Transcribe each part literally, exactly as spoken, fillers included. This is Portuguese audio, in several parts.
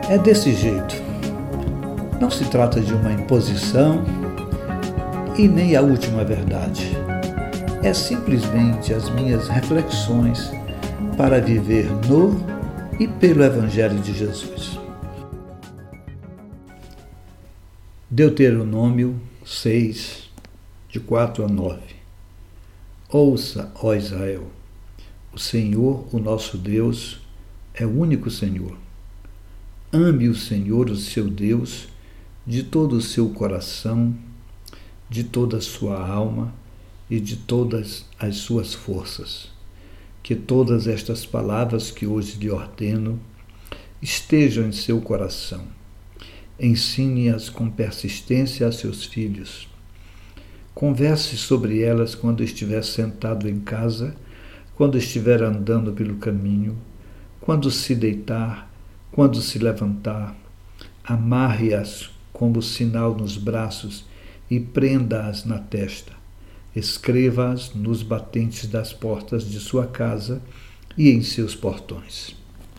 É desse jeito. Não se trata de uma imposição e nem a última verdade. É simplesmente as minhas reflexões para viver no e pelo Evangelho de Jesus. Deuteronômio seis, de quatro a nove. Ouça, ó Israel, o Senhor, o nosso Deus, é o único Senhor. Ame o Senhor, o seu Deus, de todo o seu coração, de toda a sua alma e de todas as suas forças. Que todas estas palavras que hoje lhe ordeno estejam em seu coração. Ensine-as com persistência a seus filhos. Converse sobre elas quando estiver sentado em casa, quando estiver andando pelo caminho, quando se deitar, quando se levantar. Amarre-as como sinal nos braços e prenda-as na testa. Escreva-as nos batentes das portas de sua casa e em seus portões.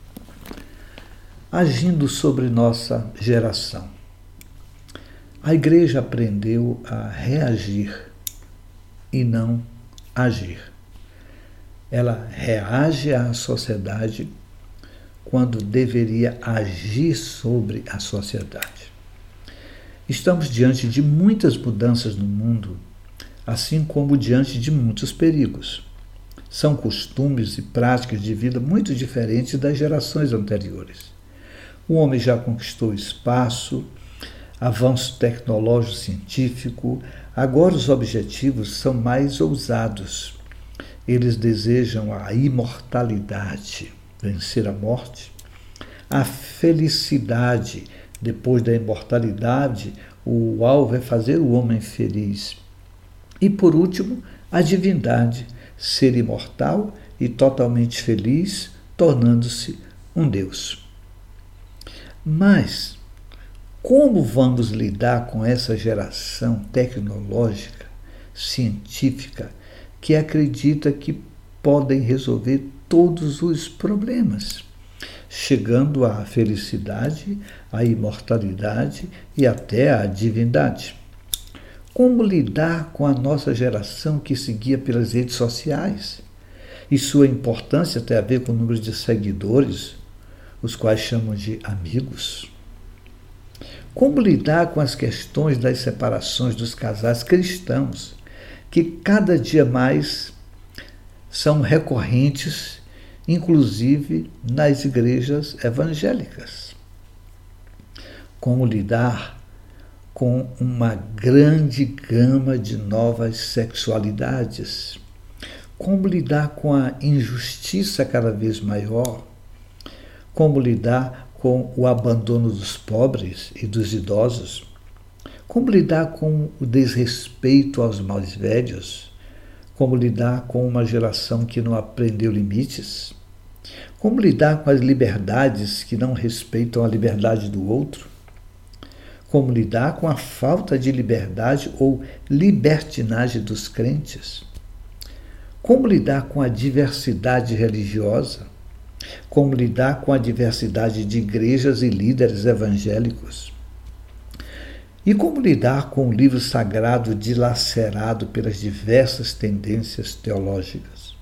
Agindo sobre nossa geração. A igreja aprendeu a reagir e não agir. Ela reage à sociedade quando deveria agir sobre a sociedade. Estamos diante de muitas mudanças no mundo, assim como diante de muitos perigos. São costumes e práticas de vida muito diferentes das gerações anteriores. O homem já conquistou o espaço, avanço tecnológico científico, agora os objetivos são mais ousados. Eles desejam a imortalidade, vencer a morte, a felicidade. Depois da imortalidade, o alvo é fazer o homem feliz. E, por último, a divindade, ser imortal e totalmente feliz, tornando-se um Deus. Mas, como vamos lidar com essa geração tecnológica, científica, que acredita que podem resolver todos os problemas, chegando à felicidade, à imortalidade e até à divindade? Como lidar com a nossa geração que se guia pelas redes sociais? E sua importância tem a ver com o número de seguidores, os quais chamam de amigos? Como lidar com as questões das separações dos casais cristãos, que cada dia mais são recorrentes, inclusive nas igrejas evangélicas? Como lidar com uma grande gama de novas sexualidades? Como lidar com a injustiça cada vez maior? Como lidar com o abandono dos pobres e dos idosos? Como lidar com o desrespeito aos mais velhos? Como lidar com uma geração que não aprendeu limites? Como lidar com as liberdades que não respeitam a liberdade do outro? Como lidar com a falta de liberdade ou libertinagem dos crentes? Como lidar com a diversidade religiosa? Como lidar com a diversidade de igrejas e líderes evangélicos? E como lidar com o livro sagrado dilacerado pelas diversas tendências teológicas?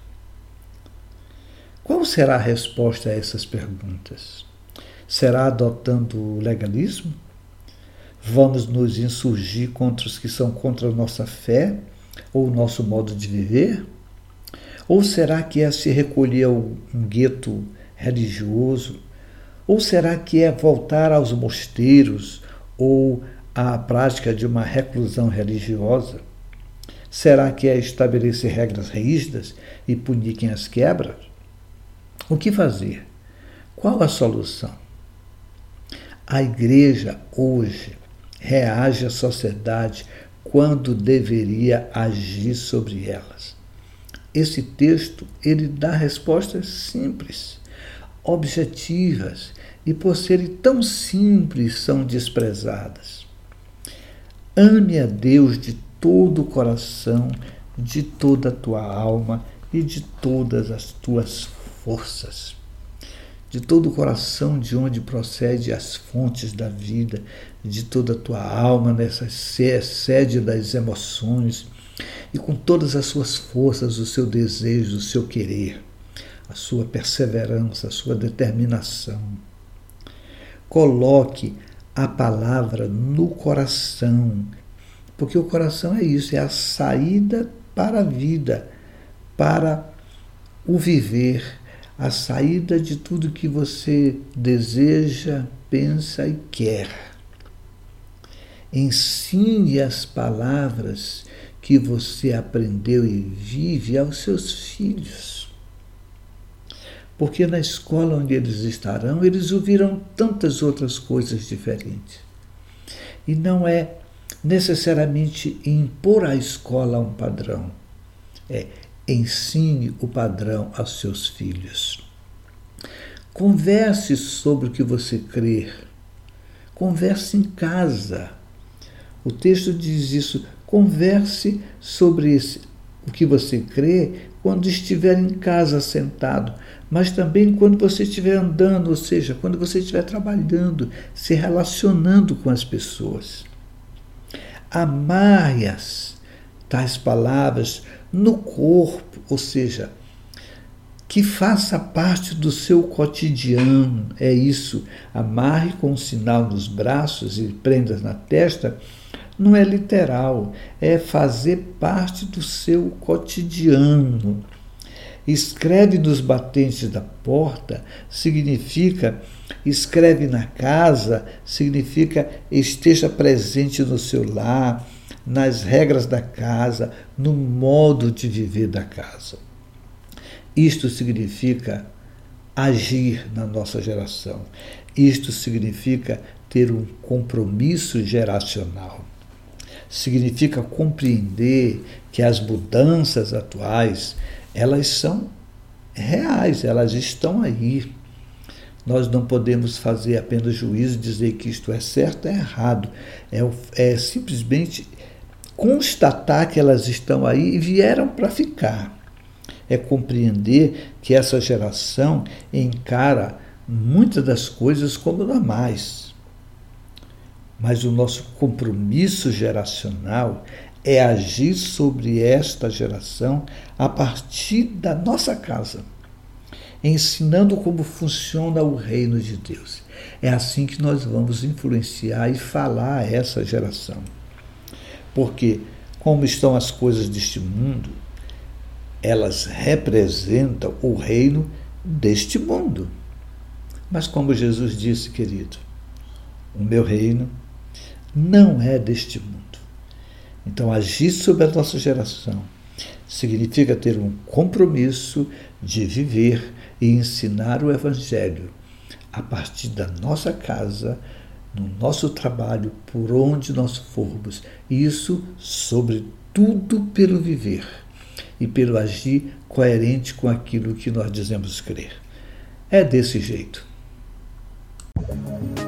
Qual será a resposta a essas perguntas? Será adotando o legalismo? Vamos nos insurgir contra os que são contra a nossa fé ou o nosso modo de viver? Ou será que é se recolher a um gueto religioso? Ou será que é voltar aos mosteiros ou à prática de uma reclusão religiosa? Será que é estabelecer regras rígidas e punir quem as quebra? O que fazer? Qual a solução? A igreja hoje reage à sociedade quando deveria agir sobre elas. Esse texto, ele dá respostas simples, objetivas, e por serem tão simples, são desprezadas. Ame a Deus de todo o coração, de toda a tua alma e de todas as tuas forças. de todo o coração, de onde procede as fontes da vida, de toda a tua alma, nessa sede das emoções, e com todas as suas forças, o seu desejo, o seu querer, a sua perseverança, a sua determinação. Coloque a palavra no coração, porque o coração é isso, é a saída para a vida, para o viver, a saída de tudo que você deseja, pensa e quer. Ensine as palavras que você aprendeu e vive aos seus filhos. Porque na escola onde eles estarão, eles ouvirão tantas outras coisas diferentes. E não é necessariamente impor à escola um padrão. É ensine o padrão aos seus filhos. Converse sobre o que você crê. Converse em casa. O texto diz isso. Converse sobre esse, o que você crê quando estiver em casa sentado, mas também quando você estiver andando, ou seja, quando você estiver trabalhando, se relacionando com as pessoas. Amarre-as, tais palavras, no corpo, ou seja, que faça parte do seu cotidiano. É isso. Amarre com um sinal nos braços e prendas na testa. Não é literal, é fazer parte do seu cotidiano. Escreve nos batentes da porta significa, escreve na casa significa esteja presente no seu lar, nas regras da casa, no modo de viver da casa. Isto significa agir na nossa geração. Isto significa ter um compromisso geracional. Significa compreender que as mudanças atuais, elas são reais, elas estão aí. Nós não podemos fazer apenas juízo e dizer que isto é certo ou é errado. É, é simplesmente constatar que elas estão aí e vieram para ficar. É compreender que essa geração encara muitas das coisas como normais. Mas o nosso compromisso geracional é agir sobre esta geração a partir da nossa casa, ensinando como funciona o reino de Deus. É assim que nós vamos influenciar e falar a essa geração. Porque, como estão as coisas deste mundo, elas representam o reino deste mundo. Mas como Jesus disse, querido, o meu reino não é deste mundo. Então, agir sobre a nossa geração significa ter um compromisso de viver e ensinar o Evangelho a partir da nossa casa, no nosso trabalho, por onde nós formos. Isso, sobretudo, pelo viver e pelo agir coerente com aquilo que nós dizemos crer. É desse jeito.